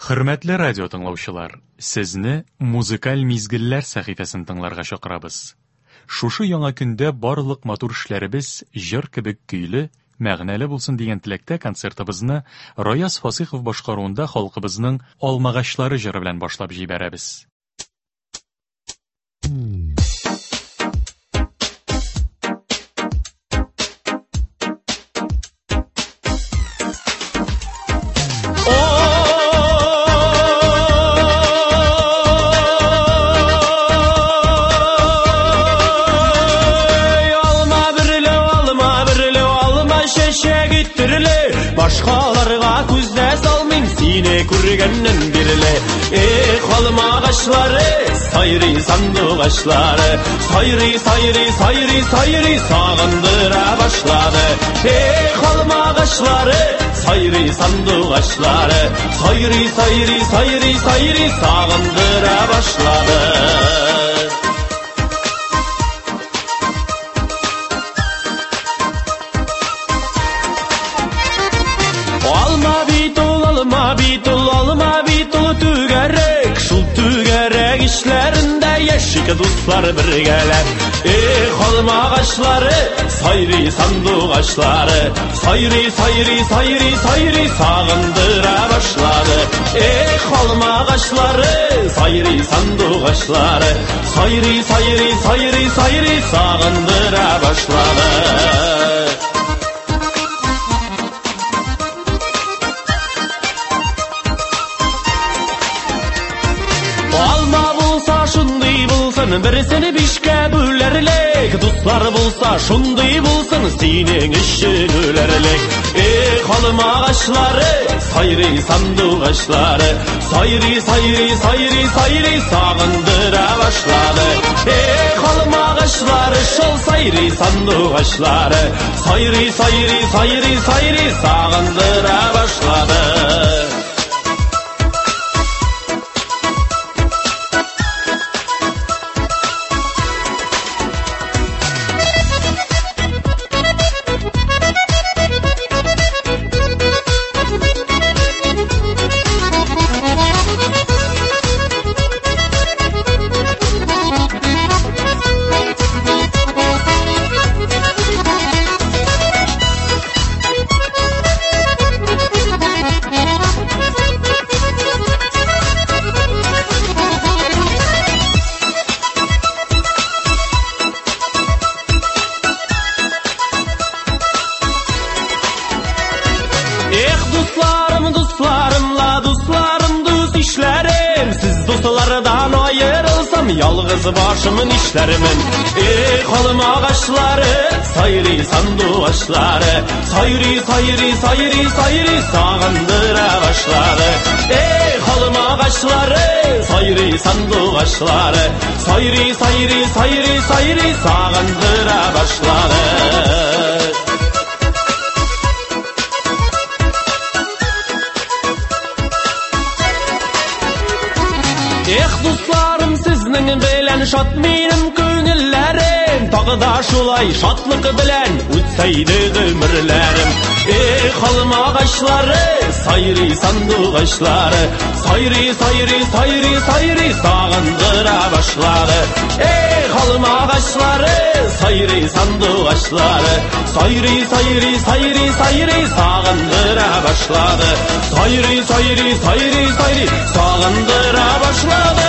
Хөрмәтле радио тыңлаучылар, сезне музыкаль мизгелләр сәхифәсен тыңларга чакырабыз. Шушы яңа көндә барлык матур эшләребез җыр кебек көйле, мәгънәле булсын дигән теләктә концертыбызны Рояз Фасыйхов башкаруында халкыбызның Алмагачлары җыры белән башлап җибәрәбез. Başkalarga күздә салмыйм сине күргәннән бирле. Алмагачлары, сайрый сандугачлары, сайрый сагындыра башлады. Алмагачлары, сайрый сандугачлары, сайрый сагындыра башлады. Alma bitul tügerek, şul tügerek işlerinde yaşık dostlar birgeler. Almagaçları, sayri sandugaçları, sayri sağındıra başladı. Almagaçları, sayri sandugaçları, sayri sağındıra başladı. Birisini bişke bölerlik, dostlar bulsa şunday bulsun senin işin ölerlik. Almagaçları, sayri sandugaçları, sayri sağındıra başladı. Almagaçları, şol sayri sandugaçları, sayri sağındıra başladı. Yalğız başımın işlerimin. Almagaçları, sayri sandugaçları, sayri sağındıra başladı. Almagaçları, sayri sandugaçları, sayri sağındıra başladı. Dostlarım sizning bilen şat menim köngüllerim, tağı da şulay şatlık bilen utsaydı ömürlerim. Almagaçları, sayri sandugaçları, sayri sağındıra başladı. Almagaçları, sayri sandugaçları, sayri sağındıra başladı. Sayri sağındıra başladı.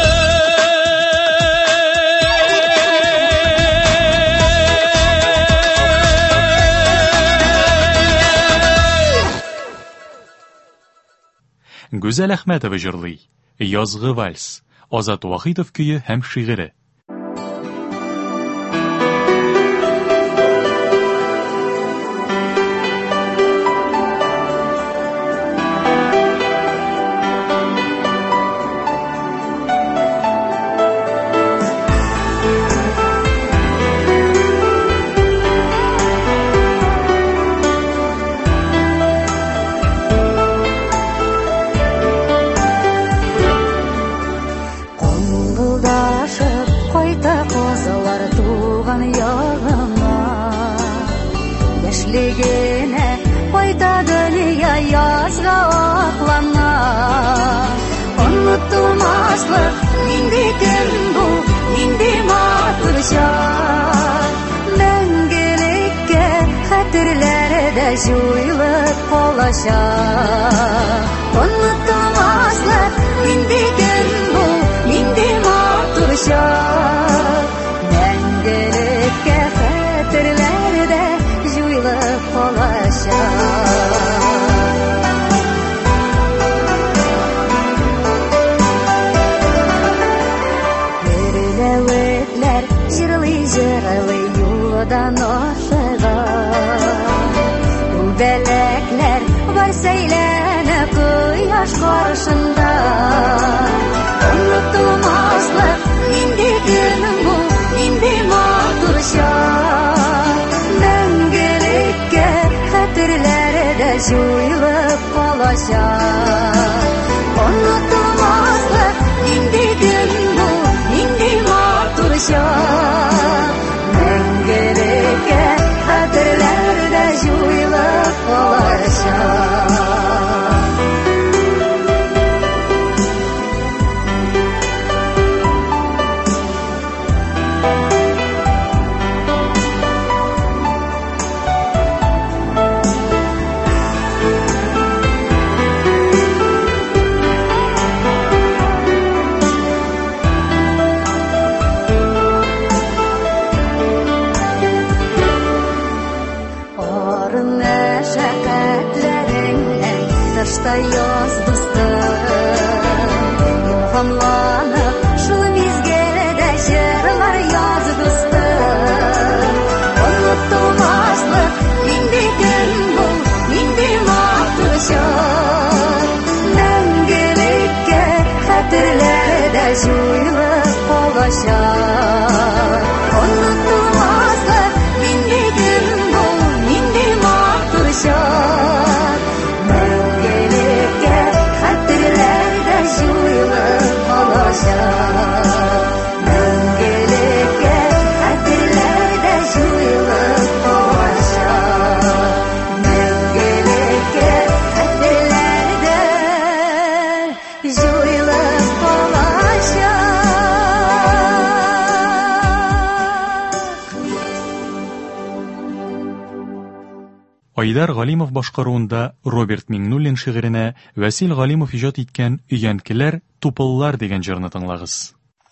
Гүзәл Әхмәтова җырлый. Язгы вальс. Азат Вахитов көе һәм шигыре. Коңгылдашып тутылмаслык нинди көн бу, нинди матур чак. Мәңгелеккә хәтерләрдә җуелып калачак. Онытылмаслык нинди көн бу, нинди матур чак. Мәңгелеккә хәтерләрдә җуелып калачак. Җырлый юлдан ашыга. Үбәләкләр бар сөйләнеп кояш каршында. Онытылмаслык нинди көн бу, нинди матур чак. Мәңгелеккә хәтерләрдә җуелып калачак. Онытылмаслык нинди көн бу, нинди матур чак. Мәңгелеккә хәтерләрдә җуелып калачак. Яз дустым, илһамланып шул мизгелдә җырлар яз дустым. Онытылмаслык нинди көн бу, нинди матур чак. Мәңгелеккә хәтерләрдә җуелып калачак. Онытылмаслык нинди көн бу, нинди матур чак. Мәңгелеккә хәтерләрдә җуелып калачак. Мәңгелеккә хәтерләрдә җуелып калачак. Мәңгелеккә хәтерләрдә җуелып калачак. Айдар Галимов башкаруында Роберт Миңнуллин шигыренә Васил Галимов иҗат иткән «Өянкеләр, тупыллар» дигән җырны тыңлагыз.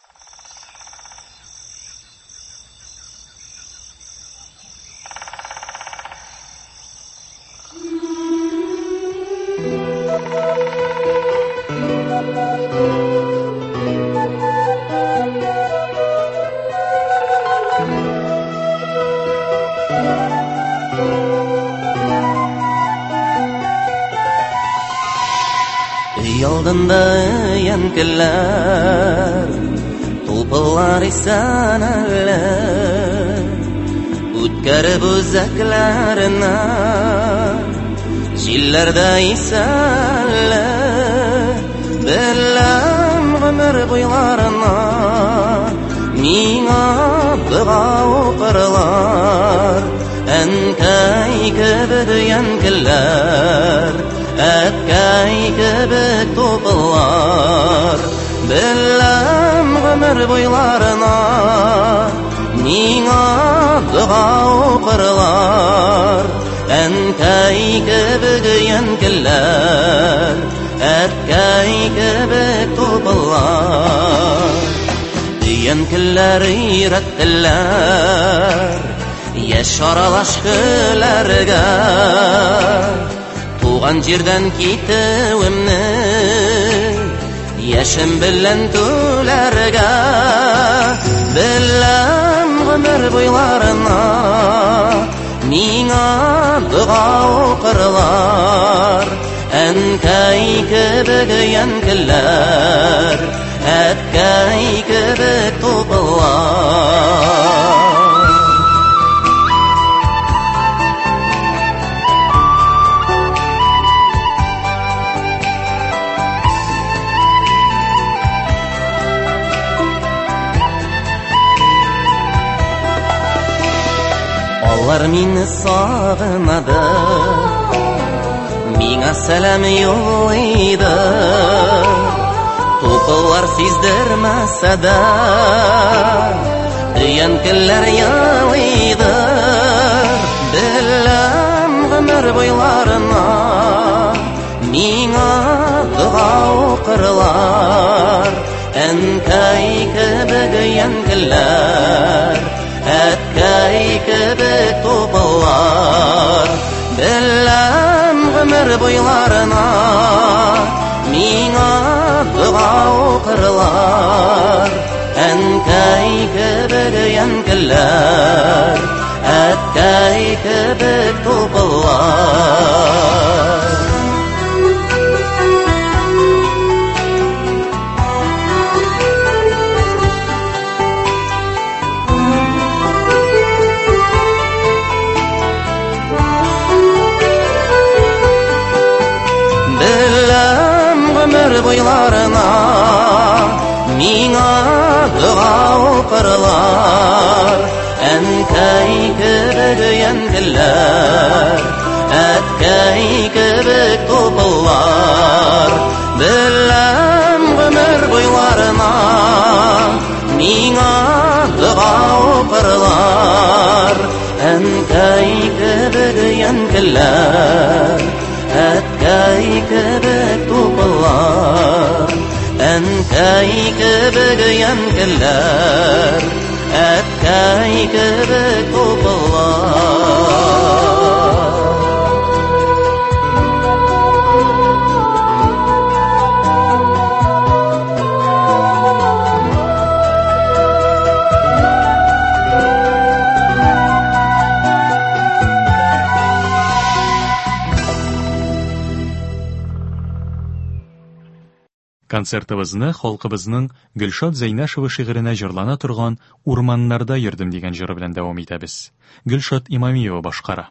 Алдында янкеләр, тупыллар исән әле, үткәреп үзәкләренә, җилләрдә исәнле, беләм гомер буйларына, миңа дога укырлар, әнкәй кебек янкеләр. Әткәй кебек тупыллар, беләм гомер буйларына, миңа дога укырлар. Әнкәй кебек янкеләр, әткәй кебек тупыллар. Янкеләр өйрәттеләр, яшь аралаш көләргә, туган җирдән китүемне, яшем белән түләргә, беләм гомер буйларына, миңа дога укырлар. Әнкәй кебек янкеләр, әткәй кебек тупыллар. Алар мине сагынады, миңа сәлам юллайды. тупылар сиздермәсә дә, өянкеләр ялыйдыр. Беләм гомер буйларына миңа дуга укырлар. Әнкәй кебек өянкеләр, әткәй кебек тупылар. Беләм гомер буйларына миңа дуга укырлар. Әнкәй кебек өянкеләр, әткәй кебек тупылар. Буйларына миңа дуга укырлар. Әнкәй кебек өянкеләр, әткәй кебек тупылар. Беләм гомер буйларына миңа дуга укырлар. Әнкәй кебек өянкеләр, әткәй кебек тупылар. Әнкәй кебек өянкеләр, әткәй кебек тупылар. Концертыбызны халкыбызның Гөлшат Зәйнәшева шигыренә җырлана торган «Урманнарда йөрдем» дигән җыры белән дәвам итәбез. Гөлшат Имамиева башкара.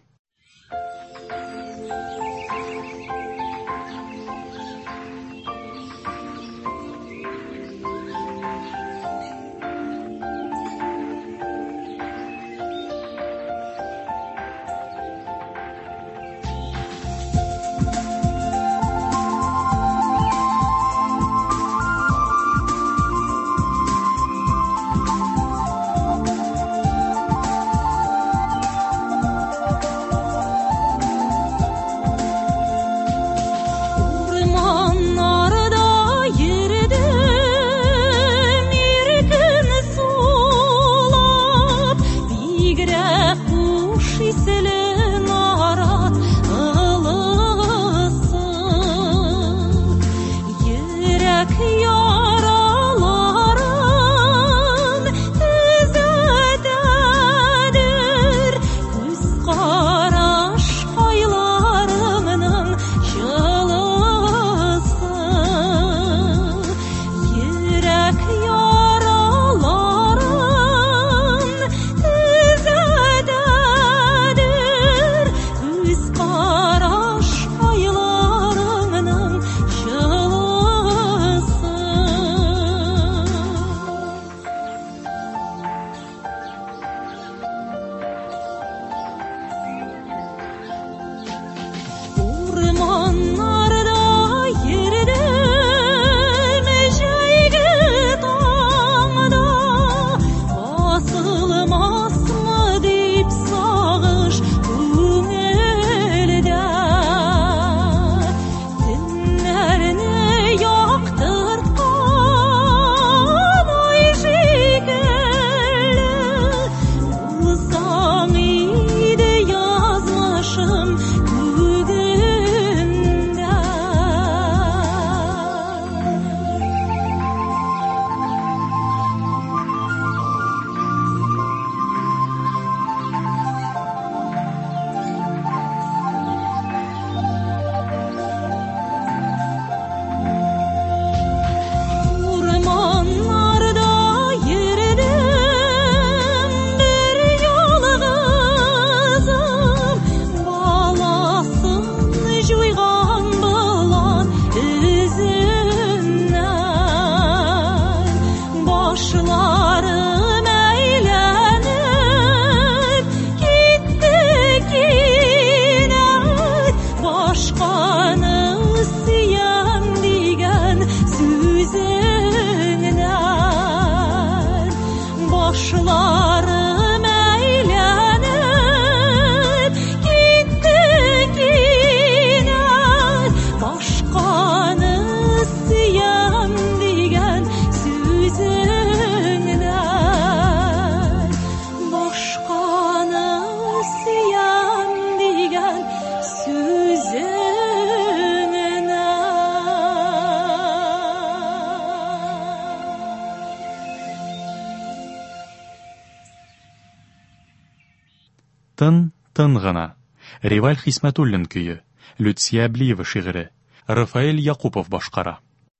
Тын гына. Реваль Хисмәтуллин көйе. Люция Аблиева шигыре. Рафаэль Якупов башкара.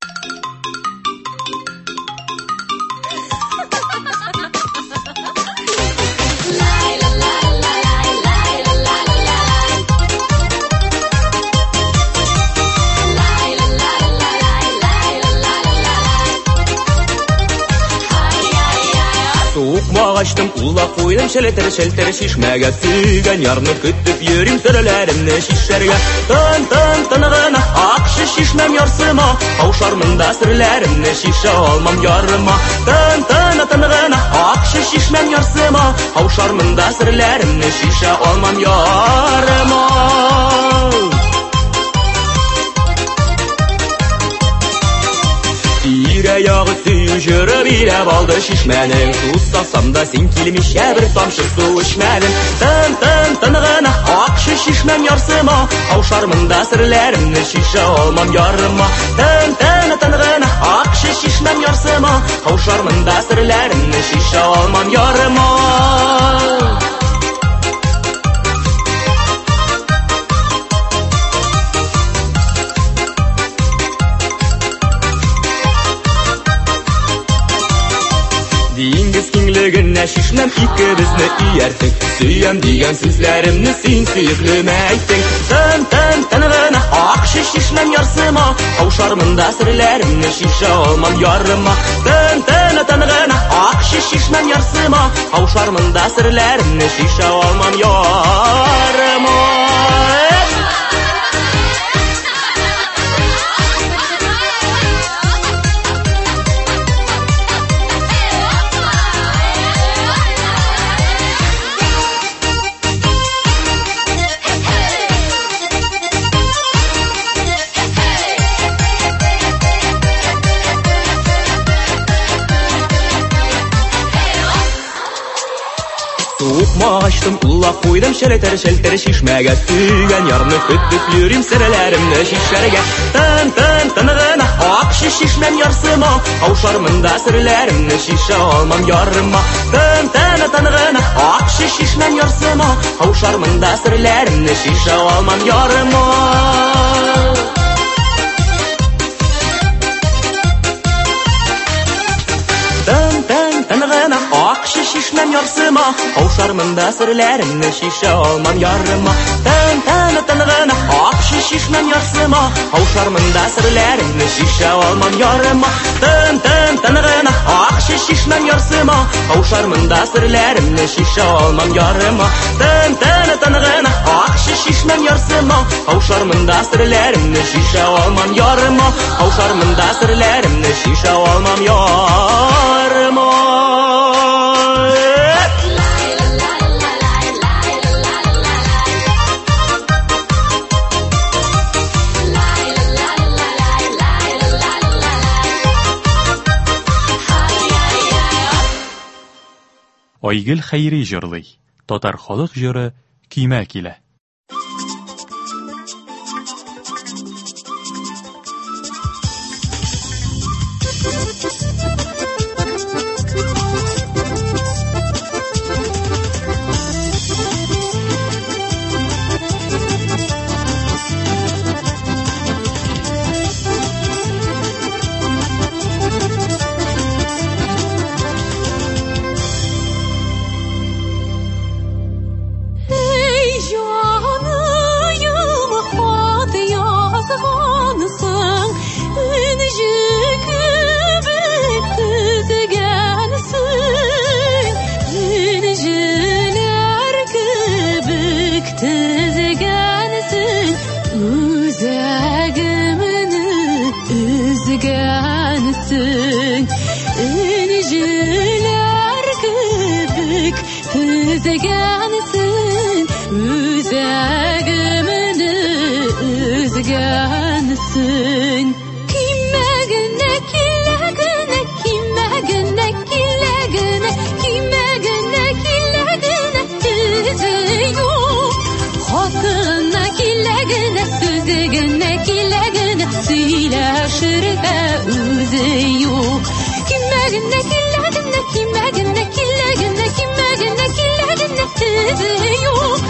Açtım ula koydum şelter şişmege Sügen yarını küttüp yürüyüm sürelerimle şişerge Tın tınığına akşı şişmem yarsıma Kavşarmında sürelerimle şişe olmam yarıma Tın tınığına akşı şişmem yarsıma Kavşarmında sürelerimle şişe olmam yarıma Bire yağı suyu jürü bire baldı şişmenin Tutsasam da sen kilmişe bir tamşı su içmenin Tınığına akşı şişmem yarsıma Kavşarmında sırlerimle şişe olmam yarıma Tınığına akşı şişmem yarsıma Kavşarmında sırlerimle şişe olmam yarıma Dingiz kinligine şişmem ikimizni iyersin Süyem diyen sözlerimni sen süyüklüme ayttin Tınığına akşı şişmem yarsıma Kavşarmında sırlerimni şişe olmam yarıma Tınığına akşı şişmem yarsıma Kavşarmında sırlerimni şişe olmam yarıma Soğukma açtım ula koydum şelter şişmege Sügen yarını küttüp yürüyüm sırelerimle şişerge Tınığına akşı şişmem yarsıma Kavşarmında sırlerimle şişe olmam yarıma Tınığına akşı şişmem yarsıma Kavşarmında sırlerimle şişe olmam yarıma Tınığına akşı şişmem yarsıma Kavşarmında sırlerimle şişe olmam yarıma Tınığına akşı şişmem yarsıma Kavşarmında sırlerimle şişe olmam yarıma Tınığına akşı şişmem yarsıma Kavşarmında sırlerimle şişe olmam yarıma Tınığına akşı şişmem yarsıma Kavşarmında sırlerimle şişe olmam yarıma Kavşarmında sırlerimle şişe olmam yarıma Айгөл Хәйри җырлый. Татар халык җыры көймә килә. Kimagına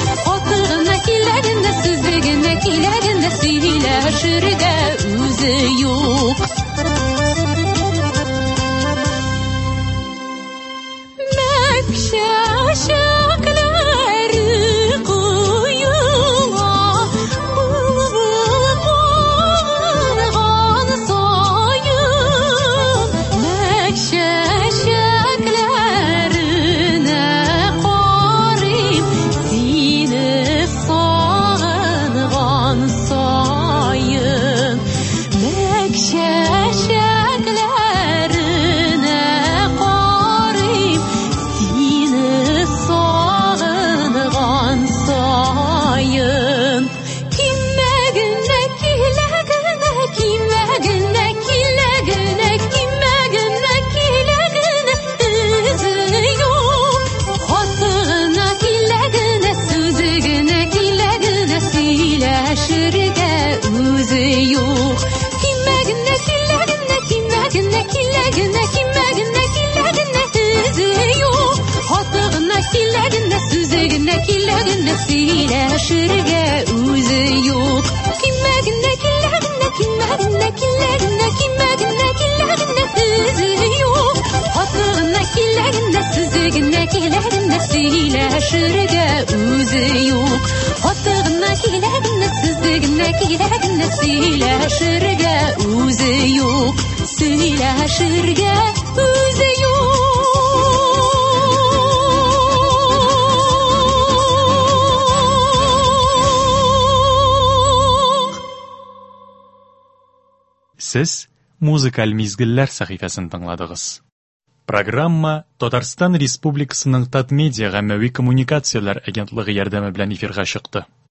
сөйләшергә үзе юк. Чәчәкләре куюга булып барган сайын, чәчәкләренә карыйм, сине сагынган сайын, чәчәкләренә карыйм, сагынган сайын. Кимәгенә киләгенә, кимәгенә киләгенә, кимәгенә киләгенә үзе юк. Хатыгына киләгенә, сүзегенә киләгенә, сөйләшергә үзе юк. Кимәгенә киләгенә, кимәгенә киләгенә, кимәгенә киләгенә үзе юк. Хатыгына киләгенә, сүзегенә киләгенә, сөйләшергә үзе юк. Кимәгенә киләгенә, кимәгенә киләгенә, кимәгенә киләгенә үзе юк. Хатыгына киләгенә, сүзегенә киләгенә, сөйләшергә үзе юк. Хатыгына киләгенә, сүзегенә киләгенә, сөйләшергә үзе юк. Сөйләшергә үзе юк. Сез музыкаль мизгелләр сәхифәсен тыңладыгыз. Программа Татарстан Республикасының Татмедиа гаммәви коммуникацияләр агентлыгы ярдәме белән эфирга чыкты.